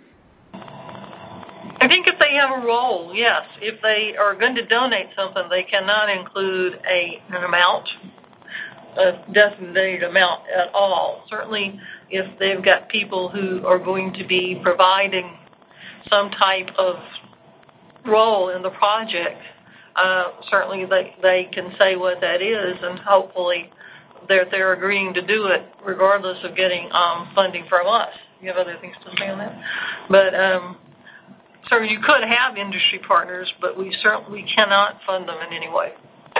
D: I think if they have a role, yes. If they are going to donate something, they cannot include a an amount, a designated amount at all. Certainly, if they've got people who are going to be providing some type of role in the project, uh, certainly they, they can say what that is, and hopefully they're, they're agreeing to do it regardless of getting um, funding from us. you have other things to say on that. But um, so you could have industry partners, but we certainly cannot fund them in any way.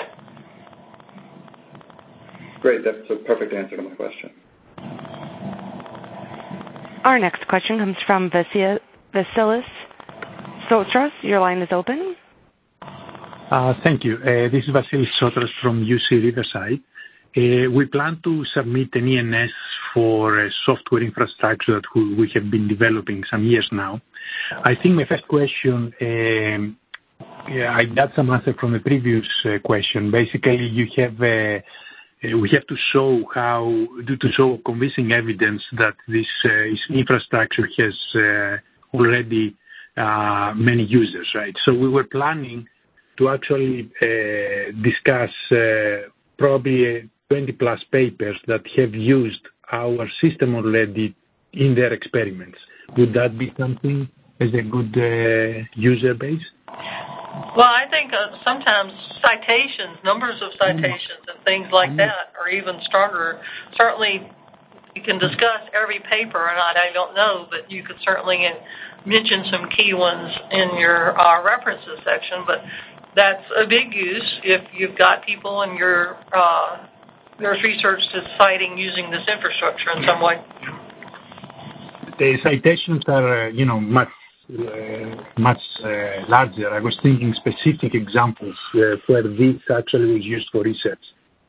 I: Great. That's a perfect answer to my question.
A: Our next question comes from Vasilis Sotras. Your line is open.
J: Uh, thank you. Uh, this is Vasilis Sotras from U C Riverside. Uh, we plan to submit an E N S for a software infrastructure that we have been developing some years now. I think my first question, um, yeah, I got some answer from the previous uh, question. Basically, you have uh, we have to show how to show convincing evidence that this, uh, this infrastructure has uh, already uh, many users, right? So we were planning to actually uh, discuss uh, probably twenty plus papers that have used our system already in their experiments. Would that be something as a good uh, user base?
D: Well, I think uh, sometimes citations, numbers of citations and things like that are even stronger. Certainly, you can discuss every paper or not, I don't know, but you could certainly mention some key ones in your uh, references section. But that's a big use if you've got people in your, uh, there's research that's citing using this infrastructure in some way.
J: The citations are, uh, you know, much Uh, much uh, larger. I was thinking specific examples uh, where this actually was used for research.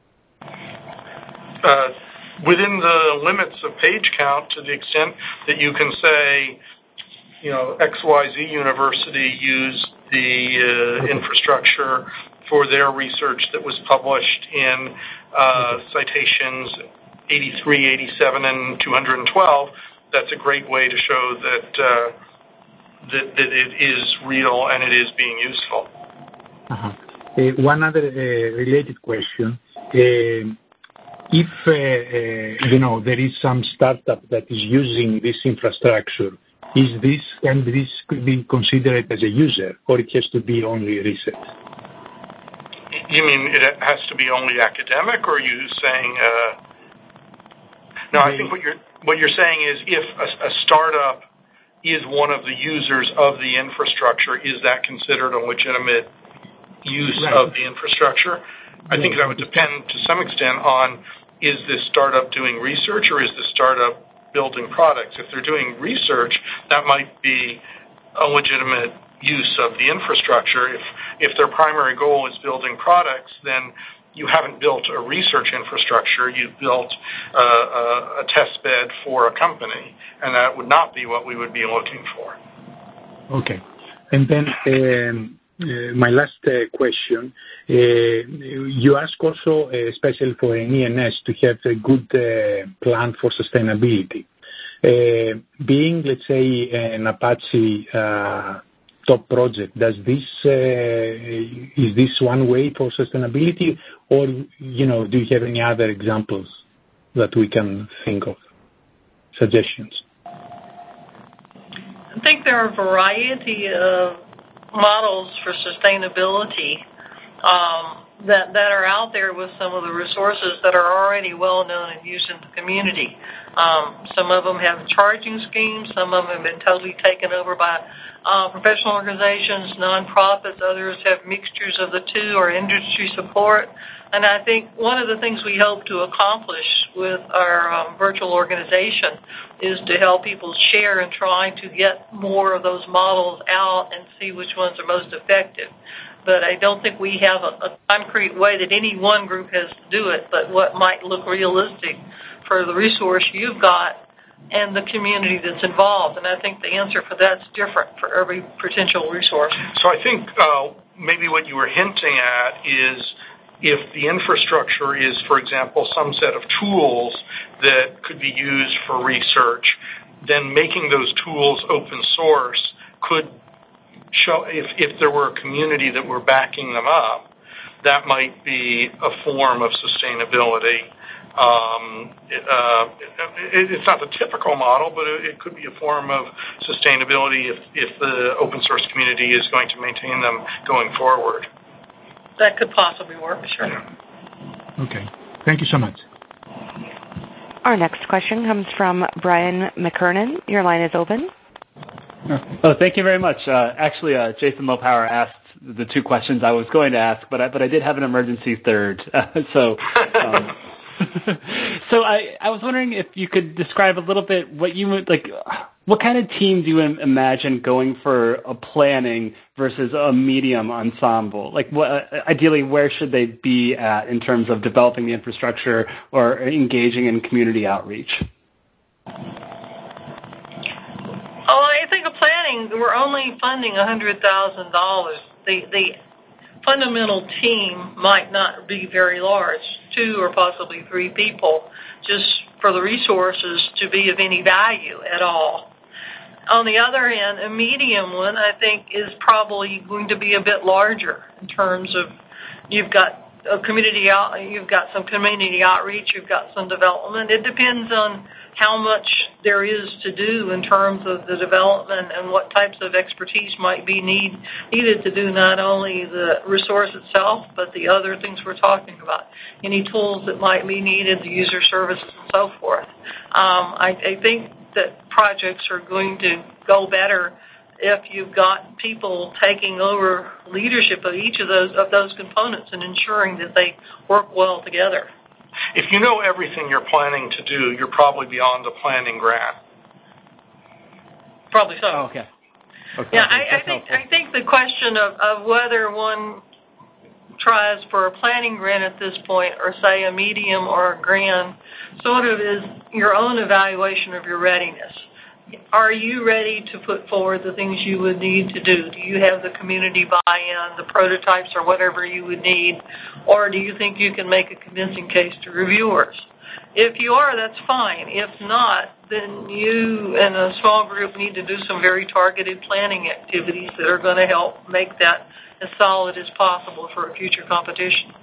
C: Uh, within the limits of page count, to the extent that you can say, you know, X Y Z University used the uh, okay. infrastructure for their research that was published in uh, okay. citations eighty-three, eighty-seven, and two hundred twelve, that's a great way to show that uh, That, that it is real and it is being useful.
J: Uh-huh. Uh, one other uh, related question. Uh, if, uh, uh, you know, there is some startup that is using this infrastructure, is this, can this be considered as a user, or it has to be only research?
C: You mean it has to be only academic, or are you saying, uh, no, I think what you're, what you're saying is if a, a startup is one of the users of the infrastructure, is that considered a legitimate use right. of the infrastructure? I think that would depend to some extent on, is this startup doing research or is the startup building products? If they're doing research, that might be a legitimate use of the infrastructure. If, if their primary goal is building products, then you haven't built a research infrastructure, you've built uh, a, a test bed for a company, and that would not be what we would be looking for.
J: Okay. And then um, uh, my last uh, question, uh, you ask also, uh, especially for an E N S, to have a good uh, plan for sustainability. Uh, being, let's say, an Apache uh, top project, does this uh, is this one way for sustainability, or you know, do you have any other examples that we can think of, suggestions?
D: I think there are a variety of models for sustainability um, that that are out there with some of the resources that are already well known and used in the community. Um, some of them have charging schemes. Some of them have been totally taken over by uh, professional organizations, nonprofits. Others have mixtures of the two or industry support. And I think one of the things we hope to accomplish with our um, virtual organization is to help people share and try to get more of those models out and see which ones are most effective. But I don't think we have a, a concrete way that any one group has to do it, but what might look realistic for the resource you've got and the community that's involved. And I think the answer for that's different for every potential resource.
C: So I think uh, maybe what you were hinting at is if the infrastructure is, for example, some set of tools that could be used for research, then making those tools open source could show, if, if there were a community that were backing them up, that might be a form of sustainability. Um, it, uh, it, it's not the typical model, but it, it could be a form of sustainability if, if the open source community is going to maintain them going forward.
D: That could possibly work, sure.
J: Yeah. Okay. Thank you so much.
A: Our next question comes from Brian McKernan. Your line is open.
K: Oh, thank you very much. Uh, actually, uh, Jason Mopower asked the two questions I was going to ask, but I, but I did have an emergency third. Uh, so, um, so I, I was wondering if you could describe a little bit what you would like. What kind of team do you imagine going for a planning versus a medium ensemble? Like, what, ideally, where should they be at in terms of developing the infrastructure or engaging in community outreach?
D: Oh, I think of planning, we're only funding one hundred thousand dollars. The, the fundamental team might not be very large, two or possibly three people, just for the resources to be of any value at all. On the other hand, a medium one, I think, is probably going to be a bit larger in terms of you've got a community out, you've got some community outreach, you've got some development. It depends on how much there is to do in terms of the development and what types of expertise might be need, needed to do not only the resource itself, but the other things we're talking about, any tools that might be needed, the user services and so forth. Um, I, I think that projects are going to go better if you've got people taking over leadership of each of those of those components and ensuring that they work well together.
C: If you know everything you're planning to do, you're probably beyond a planning grant.
D: Probably so.
K: Oh, okay. okay.
D: Yeah, I, I think I think the question of, of whether one tries for a planning grant at this point or, say, a medium or a grand sort of is your own evaluation of your readiness. Are you ready to put forward the things you would need to do? Do you have the community buy-in, the prototypes, or whatever you would need? Or do you think you can make a convincing case to reviewers? If you are, that's fine. If not, then you and a small group need to do some very targeted planning activities that are going to help make that as solid as possible for a future competition.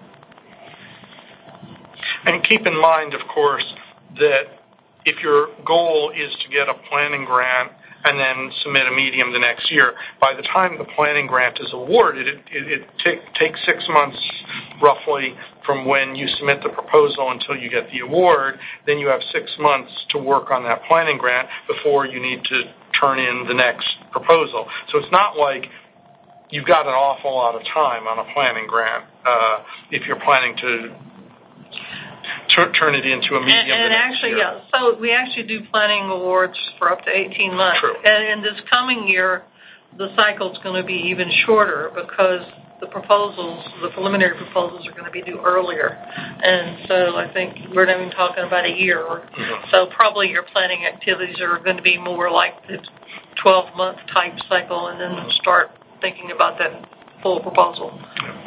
C: And keep in mind, of course, that if your goal is to get a planning grant and then submit a medium the next year, by the time the planning grant is awarded, it, it, it take, takes six months roughly from when you submit the proposal until you get the award. Then you have six months to work on that planning grant before you need to turn in the next proposal. So it's not like you've got an awful lot of time on a planning grant uh, if you're planning to turn it into a medium.
D: And, and actually, year. yeah, so we actually do planning awards for up to eighteen months.
C: True.
D: And in this coming year, the cycle's going to be even shorter because the proposals, the preliminary proposals are going to be due earlier. And so I think we're not even talking about a year. Mm-hmm. So probably your planning activities are going to be more like the twelve-month type cycle and then start thinking about that full proposal. Yeah.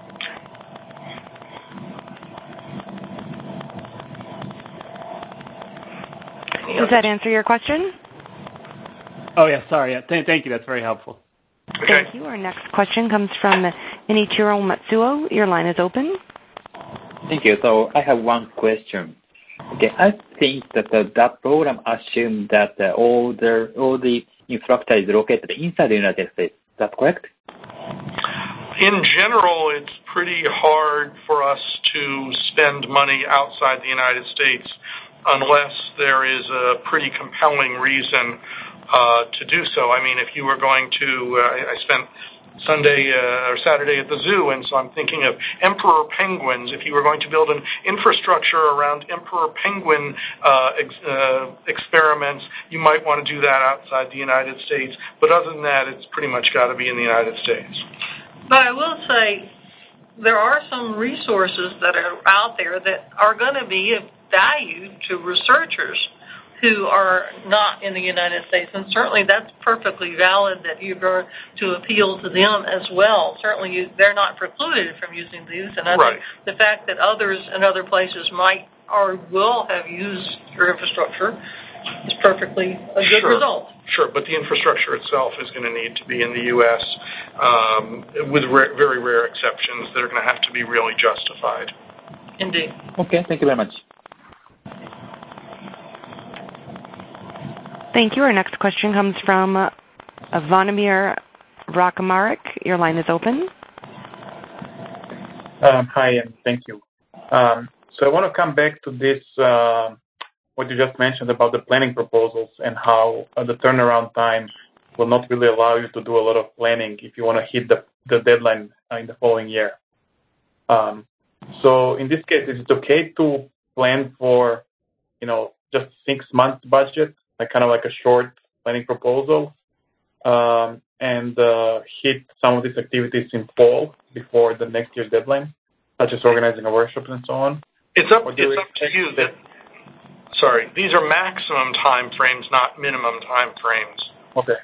A: Does that answer your question?
K: Oh, yeah, sorry. Yeah. Th- thank you. That's very helpful.
C: Okay.
A: Thank you. Our next question comes from Inichiro Matsuo. Your line is open.
L: Thank you. So I have one question. Okay, I think that uh, that program assumes that uh, all the all the infrastructure is located inside the United States. Is that correct?
C: In general, it's pretty hard for us to spend money outside the United States unless there is a pretty compelling reason uh, to do so. I mean, if you were going to, uh, I spent Sunday uh, or Saturday at the zoo, and so I'm thinking of emperor penguins. If you were going to build an infrastructure around emperor penguin uh, ex- uh, experiments, you might want to do that outside the United States. But other than that, it's pretty much got to be in the United States.
D: But I will say there are some resources that are out there that are going to be of value to researchers who are not in the United States, and certainly that's perfectly valid that you're going to appeal to them as well. Certainly you, they're not precluded from using these, and I
C: right.
D: think the fact that others in other places might or will have used your infrastructure is perfectly a good
C: sure.
D: result.
C: Sure, but the infrastructure itself is going to need to be in the U S um, with ra- very rare exceptions that are going to have to be really justified.
D: Indeed.
L: Okay, thank you very much.
A: Thank you. Our next question comes from uh, Vonimir Rakamarik. Your line is open.
M: Um, hi, and thank you. Um, so I want to come back to this uh, what you just mentioned about the planning proposals and how uh, the turnaround time will not really allow you to do a lot of planning if you want to hit the, the deadline uh, in the following year. Um, so in this case, is it okay to plan for, you know, just six months budget, like kind of like a short planning proposal, um, and uh, hit some of these activities in fall before the next year's deadline, such as organizing a workshop and so on?
C: It's up, it's up to you. That, sorry, these are maximum time frames, not minimum time frames.
M: Okay.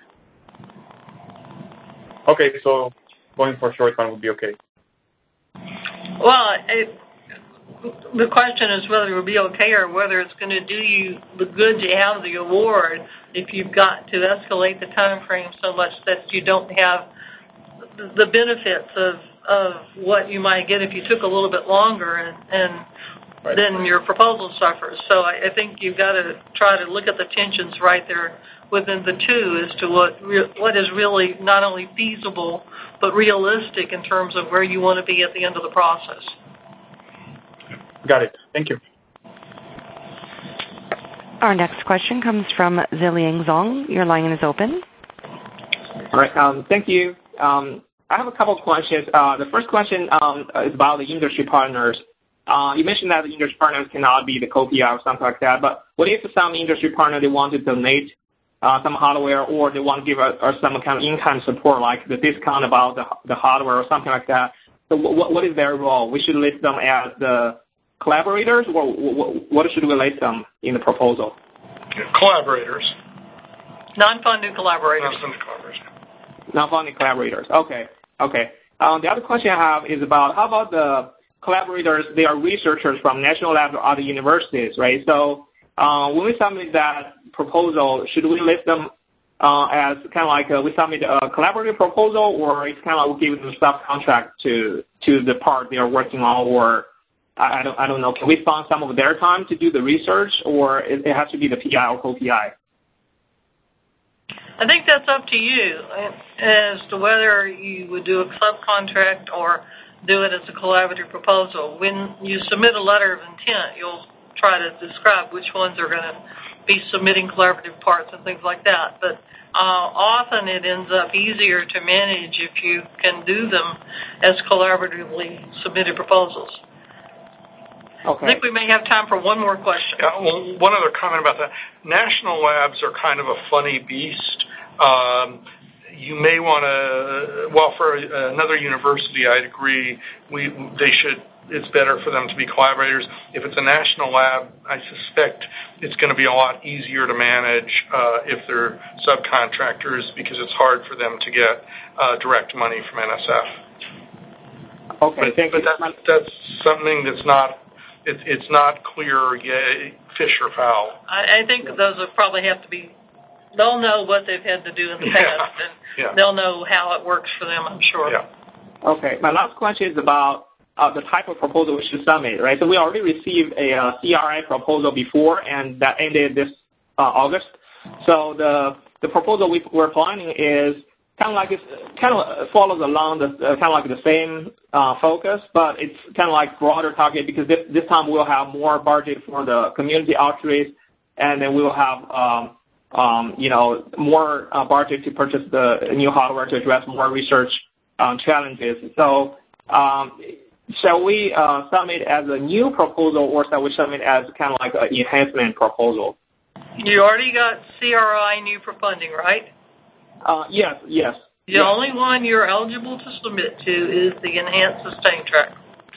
M: Okay, so going for a short one would be okay.
D: Well, it, the question is whether it would be okay or whether it's going to do you the good to have the award if you've got to escalate the time frame so much that you don't have the benefits of, of what you might get if you took a little bit longer, and, and right. then your proposal suffers. So I, I think you've got to try to look at the tensions right there within the two as to what re- what is really not only feasible but realistic in terms of where you want to be at the end of the process.
M: Got it. Thank you.
A: Our next question comes from Ziliang Zong. Your line is open.
N: All right. Um, thank you. Um, I have a couple of questions. Uh, the first question um, is about the industry partners. Uh, you mentioned that the industry partners cannot be the C O P I or something like that, but what if some industry partner, they want to donate uh, some hardware, or they want to give us some kind of in-kind support, like the discount about the, the hardware or something like that? So what, what is their role? We should list them as the collaborators, or what should we list them in the proposal?
C: Collaborators.
D: Non-funded collaborators.
C: Non-funded collaborators.
N: Non-funded collaborators. Okay. Okay. Um, the other question I have is about how about the collaborators? They are researchers from national labs or other universities, right? So uh, when we submit that proposal, should we list them uh, as kind of like a, we submit a collaborative proposal, or it's kind of like we give them a subcontract to to the part they are working on, or I, I don't I don't know. Can we fund some of their time to do the research, or it, it has to be the P I or co P I?
D: I think that's up to you as to whether you would do a subcontract or do it as a collaborative proposal. When you submit a letter of intent, you'll try to describe which ones are going to be submitting collaborative parts and things like that. But uh, often it ends up easier to manage if you can do them as collaboratively submitted proposals.
N: Okay.
D: I think we may have time for one more question.
C: Yeah, well, one other comment about that. National labs are kind of a funny beast. Um, you may want to, well, for another university, I'd agree, we they should, it's better for them to be collaborators. If it's a national lab, I suspect it's going to be a lot easier to manage uh, if they're subcontractors, because it's hard for them to get uh, direct money from N S F.
N: Okay,
C: but,
N: thank
C: but
N: you.
C: that, that's something that's not, it, it's not clear, yeah, fish or fowl.
D: I, I think those will probably have to be, they'll know what they've had to do in the past,
C: yeah.
D: and
C: yeah.
D: they'll know how it works for them, I'm sure.
C: Yeah.
N: Okay, my last question is about uh, the type of proposal we should submit, right? So we already received a uh, C R I proposal before, and that ended this uh, August. So the the proposal we, we're planning is kind of like it kind of follows along the uh, kind of like the same uh, focus, but it's kind of like broader target, because this this time we'll have more budget for the community outreach, and then we will have um, um, you know more uh, budget to purchase the new hardware to address more research um, challenges. So um, shall we uh, submit as a new proposal, or shall we submit as kind of like an enhancement proposal?
D: You already got C R I new for funding, right?
N: Uh, yes, yes.
D: The
N: yes.
D: only one you're eligible to submit to is the Enhanced Sustain Track.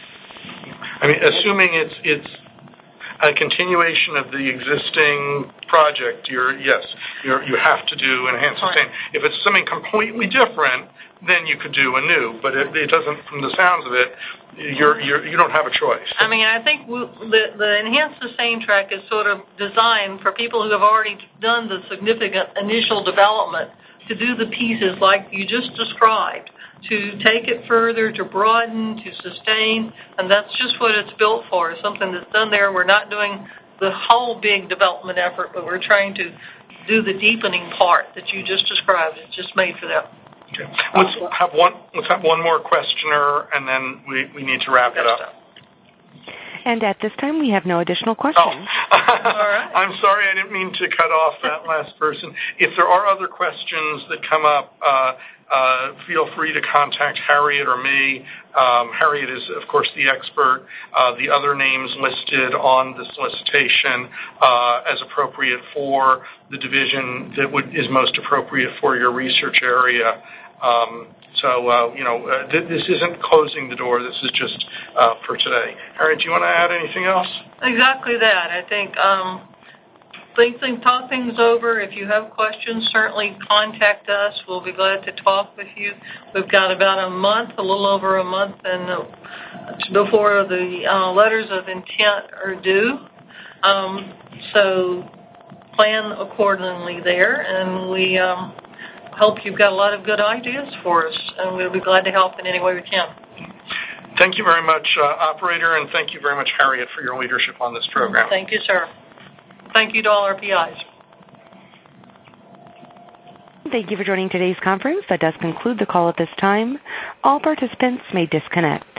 C: I mean, assuming it's it's a continuation of the existing project, you're yes, you're, you have to do Enhanced Sustain. Right. If it's something completely different, then you could do a new. But it, it doesn't, from the sounds of it, you're, you're you don't have a choice.
D: I mean, I think we, the the Enhanced Sustain Track is sort of designed for people who have already done the significant initial development to do the pieces like you just described, to take it further, to broaden, to sustain, and that's just what it's built for, something that's done there. We're not doing the whole big development effort, but we're trying to do the deepening part that you just described. It's just made for that.
C: Okay. Let's have one, let's have one more questioner, and then we, we need to wrap it up.
A: And at this time, we have no additional questions.
C: Oh. All right. I'm sorry, I didn't mean to cut off that last person. If there are other questions that come up, uh, uh, feel free to contact Harriet or me. Um, Harriet is, of course, the expert. Uh, the other names listed on the solicitation uh, as appropriate for the division that would, is most appropriate for your research area. Um, so, uh, you know, uh, th- this isn't closing the door. This is just uh, for today. Harriet, do you want to add anything else?
D: Exactly that. I think um, think, think, talk things over. If you have questions, certainly contact us. We'll be glad to talk with you. We've got about a month, a little over a month, and uh, before the uh, letters of intent are due. Um, so plan accordingly there, and we um, hope you've got a lot of good ideas for us, and we'll be glad to help in any way we can.
C: Thank you very much, uh, Operator, and thank you very much, Harriet, for your leadership on this program.
D: Thank you, sir. Thank you to all our P Is.
A: Thank you for joining today's conference. That does conclude the call at this time. All participants may disconnect.